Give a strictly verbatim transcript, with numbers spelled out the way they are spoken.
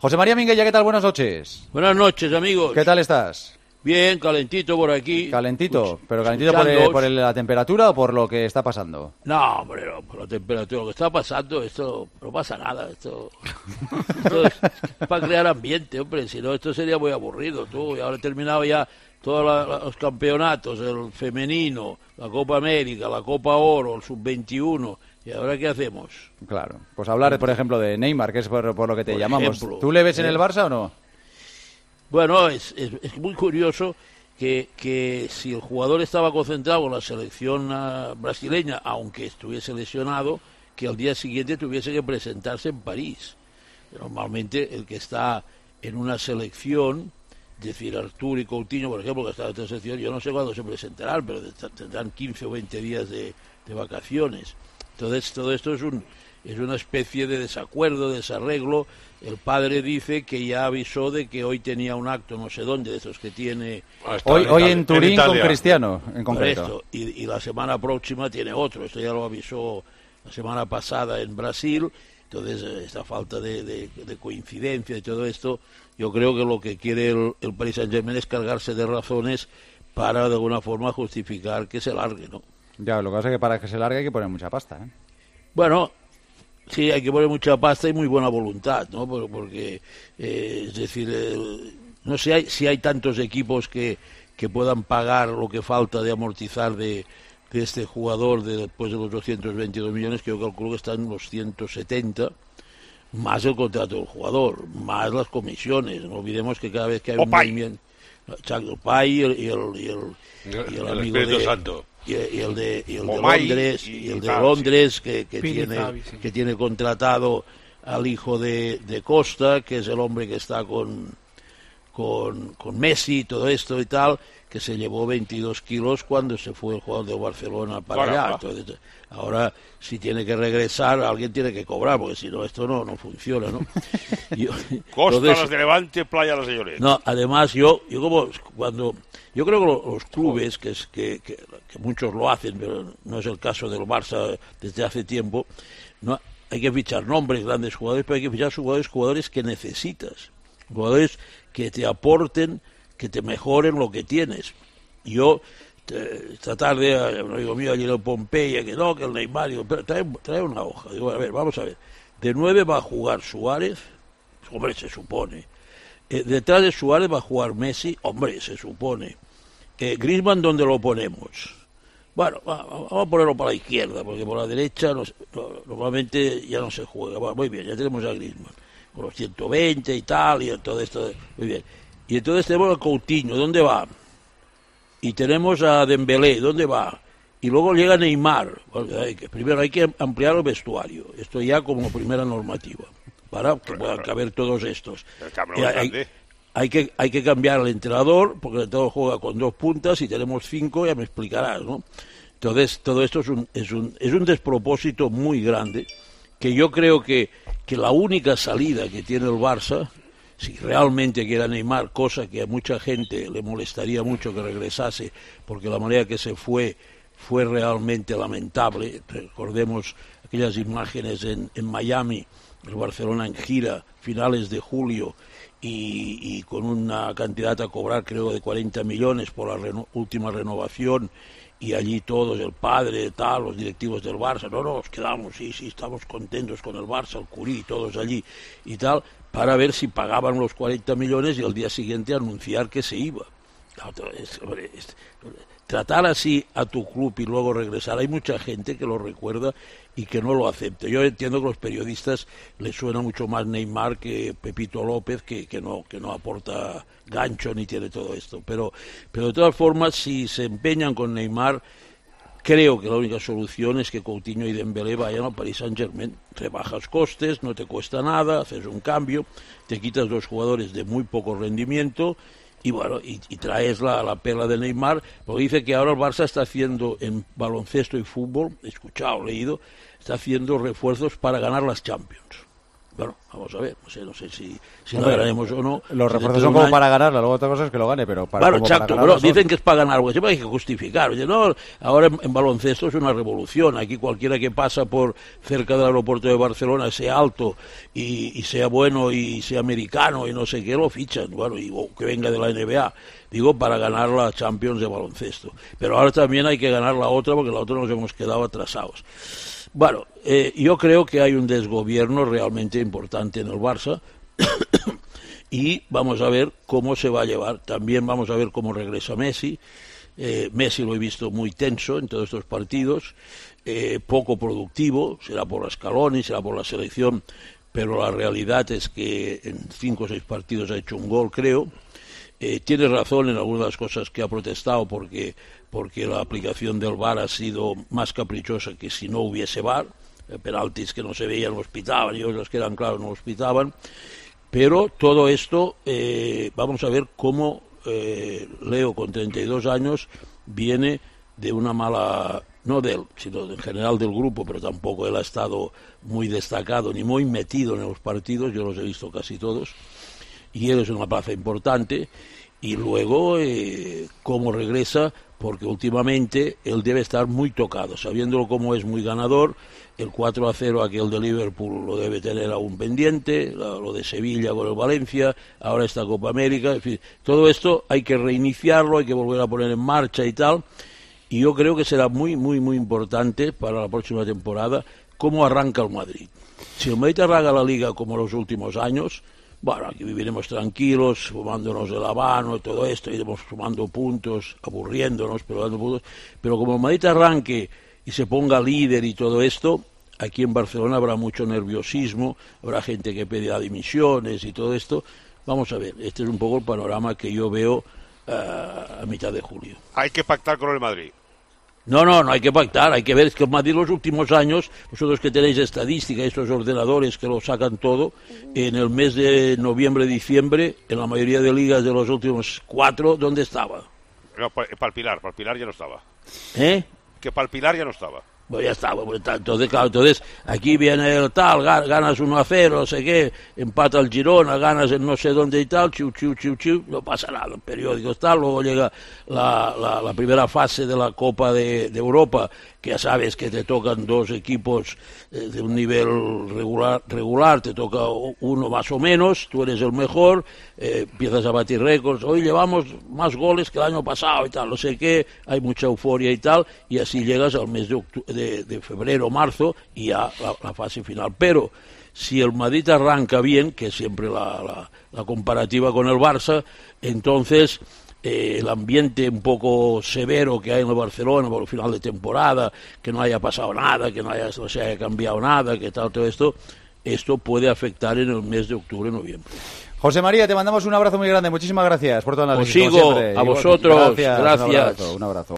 José María Minguella, ¿qué tal? Buenas noches. Buenas noches, amigos. ¿Qué tal estás? Bien, calentito por aquí. Calentito, pero calentito por, el, por el, la temperatura o por lo que está pasando. No, hombre, no, por la temperatura. Lo que está pasando, esto no pasa nada. Esto, esto es para crear ambiente, hombre. Si no, esto sería muy aburrido. Tú, y ahora he terminado ya todos la, los campeonatos, el femenino, la Copa América, la Copa Oro, el sub veintiuno. ¿Y ahora qué hacemos? Claro, pues hablar, por ejemplo, de Neymar, que es por, por lo que te por llamamos. Ejemplo, ¿Tú le ves en ¿eh? el Barça o no? Bueno, es, es, es muy curioso que, que si el jugador estaba concentrado en la selección uh, brasileña, aunque estuviese lesionado, que al día siguiente tuviese que presentarse en París. Normalmente el que está en una selección, es decir, Arturo y Coutinho, por ejemplo, que está en esta selección, yo no sé cuándo se presentarán, pero tendrán quince o veinte días de, de vacaciones. Entonces, todo esto es un es una especie de desacuerdo, desarreglo. El padre dice que ya avisó de que hoy tenía un acto, no sé dónde, de esos que tiene... Hoy, hoy en Turín en con Cristiano, en concreto. Esto, y, y la semana próxima tiene otro. Esto ya lo avisó la semana pasada en Brasil. Entonces, esta falta de, de, de coincidencia y todo esto, yo creo que lo que quiere el, el Paris Saint-Germain es cargarse de razones para, de alguna forma, justificar que se largue, ¿no? Ya, lo que pasa es que para que se largue hay que poner mucha pasta, ¿eh? Bueno, sí, hay que poner mucha pasta y muy buena voluntad, ¿no? Porque, eh, es decir, eh, no sé hay, si hay tantos equipos que, que puedan pagar lo que falta de amortizar de, de este jugador de, después de los doscientos veintidós millones, que yo calculo que están en los ciento setenta, más el contrato del jugador, más las comisiones. No olvidemos que cada vez que hay un movimiento... El Pai y el, y el, y el, y el, el amigo Espíritu de, Santo. Y, y el de y el de Omay Londres y, y el de Fabi, Londres sí. que, que Pini tiene Fabi, sí. que tiene contratado al hijo de, de Costa, que es el hombre que está con con con Messi, todo esto y tal, que se llevó veintidós kilos cuando se fue el jugador de Barcelona para Bueno, allá. Entonces, ahora si tiene que regresar, alguien tiene que cobrar, porque si no esto no no funciona, ¿no? Yo, Costa, entonces, las de Levante, Playa, las de Lloret. no, además yo yo como cuando yo creo que los, los clubes que, es, que, que, que muchos lo hacen, pero no es el caso del Barça desde hace tiempo, no hay que fichar nombres, grandes jugadores, pero hay que fichar jugadores jugadores que necesitas, jugadores que te aporten, que te mejoren lo que tienes. Yo te, esta tarde un amigo mío allí en Pompeya, que no, que el Neymar, digo, pero trae, trae una hoja, digo, a ver, vamos a ver, de nueve va a jugar Suárez, hombre, se supone. Eh, detrás de Suárez va a jugar Messi, hombre, se supone. Eh, Griezmann, ¿dónde lo ponemos? Bueno, va, vamos a ponerlo para la izquierda, porque por la derecha no, no, normalmente ya no se juega. Bueno, muy bien, ya tenemos a Griezmann, con los ciento veinte y tal, y todo esto, muy bien. Y entonces tenemos a Coutinho, ¿dónde va? Y tenemos a Dembélé, ¿dónde va? Y luego llega Neymar. Bueno, hay que, primero hay que ampliar el vestuario, esto ya como primera normativa, para que puedan caber todos estos. Eh, hay, hay, que, hay que cambiar al entrenador, porque el entrenador juega con dos puntas y tenemos cinco, ya me explicarás, ¿no? Entonces, todo esto es un, es un, es un despropósito muy grande, que yo creo que, que la única salida que tiene el Barça, si realmente quiera Neymar, cosa que a mucha gente le molestaría mucho que regresase, porque la manera que se fue fue realmente lamentable. Recordemos aquellas imágenes en, en Miami, el Barcelona en gira, finales de julio, y, y con una cantidad a cobrar, creo, de cuarenta millones por la reno, última renovación, y allí todos, el padre, tal, los directivos del Barça, no, no, nos quedamos, sí, sí, estamos contentos con el Barça, el Curí, todos allí, y tal, para ver si pagaban los cuarenta millones y al día siguiente anunciar que se iba. Tratar así a tu club y luego regresar, hay mucha gente que lo recuerda y que no lo acepta. Yo entiendo que a los periodistas les suena mucho más Neymar que Pepito López, que, que no que no aporta gancho ni tiene todo esto, pero pero de todas formas, si se empeñan con Neymar, creo que la única solución es que Coutinho y Dembélé vayan al Paris Saint-Germain. Rebajas costes, no te cuesta nada, haces un cambio, te quitas dos jugadores de muy poco rendimiento y bueno, y, y traes la, la perla de Neymar, porque dice que ahora el Barça está haciendo en baloncesto y fútbol, he escuchado, leído, está haciendo refuerzos para ganar las Champions. Bueno, vamos a ver, no sé, no sé si, si la ganaremos o no. Los refuerzos son como año... para ganarla, luego otra cosa es que lo gane, pero para Claro, exacto, pero son... dicen que es para ganar, porque siempre hay que justificar. Oye, no, ahora en, en baloncesto es una revolución, aquí cualquiera que pasa por cerca del aeropuerto de Barcelona, sea alto y, y sea bueno y sea americano y no sé qué, lo fichan, bueno, y o que venga de la N B A, digo, para ganar la Champions de baloncesto. Pero ahora también hay que ganar la otra, porque la otra nos hemos quedado atrasados. Bueno, eh, yo creo que hay un desgobierno realmente importante en el Barça y vamos a ver cómo se va a llevar. También vamos a ver cómo regresa Messi. Eh, Messi lo he visto muy tenso en todos estos partidos, eh, poco productivo, será por la Scaloni, será por la selección, pero la realidad es que en cinco o seis partidos ha hecho un gol, creo. Eh, tiene razón en algunas de las cosas que ha protestado porque, porque la aplicación del V A R ha sido más caprichosa que si no hubiese V A R, eh, penaltis que no se veían los pitaban y otros que eran claros no los pitaban, pero todo esto eh, vamos a ver cómo eh, Leo con treinta y dos años viene de una mala, no de él, sino en general del grupo, pero tampoco él ha estado muy destacado ni muy metido en los partidos, yo los he visto casi todos, y él es una plaza importante, y luego eh, cómo regresa, porque últimamente él debe estar muy tocado, sabiéndolo cómo es muy ganador. El cuatro a cero aquel de Liverpool lo debe tener aún pendiente, lo de Sevilla con el Valencia, ahora esta Copa América, en fin, todo esto hay que reiniciarlo, hay que volver a poner en marcha y tal, y yo creo que será muy, muy, muy importante para la próxima temporada cómo arranca el Madrid. Si el Madrid arranca la Liga como los últimos años, bueno, aquí viviremos tranquilos, fumándonos el habano y todo esto, iremos sumando puntos, aburriéndonos, pero dando puntos. Pero como el Madrid arranque y se ponga líder y todo esto, aquí en Barcelona habrá mucho nerviosismo, habrá gente que pedirá dimisiones y todo esto. Vamos a ver, este es un poco el panorama que yo veo uh, a mitad de julio. Hay que pactar con el Madrid. No, no, no hay que pactar, hay que ver, es que el Madrid los últimos años, vosotros que tenéis estadística, estos ordenadores que lo sacan todo, en el mes de noviembre, diciembre, en la mayoría de ligas de los últimos cuatro, ¿dónde estaba? No, para el Pilar, para el Pilar ya no estaba. ¿Eh? Que para el Pilar ya no estaba. Pues ya estaba, pues, entonces, claro, entonces aquí viene el tal, ganas uno a cero, no sé qué, empata el Girona, ganas en no sé dónde y tal, chiu, chiu, chiu, chiu, no pasa nada, el periódico está, luego llega la, la, la primera fase de la Copa de, de Europa, que ya sabes que te tocan dos equipos eh, de un nivel regular, regular, te toca uno más o menos, tú eres el mejor, eh, empiezas a batir récords, hoy llevamos más goles que el año pasado y tal, no sé qué, hay mucha euforia y tal, y así llegas al mes de octubre, de, de febrero, marzo, y ya la, la fase final. Pero si el Madrid arranca bien, que es siempre la, la, la comparativa con el Barça, entonces eh, el ambiente un poco severo que hay en el Barcelona por el final de temporada, que no haya pasado nada, que no, haya, no se haya cambiado nada, que tal, todo esto, esto puede afectar en el mes de octubre, noviembre. José María, te mandamos un abrazo muy grande, muchísimas gracias por tu análisis. Os sigo, a vosotros, gracias. gracias. Un abrazo, un abrazo.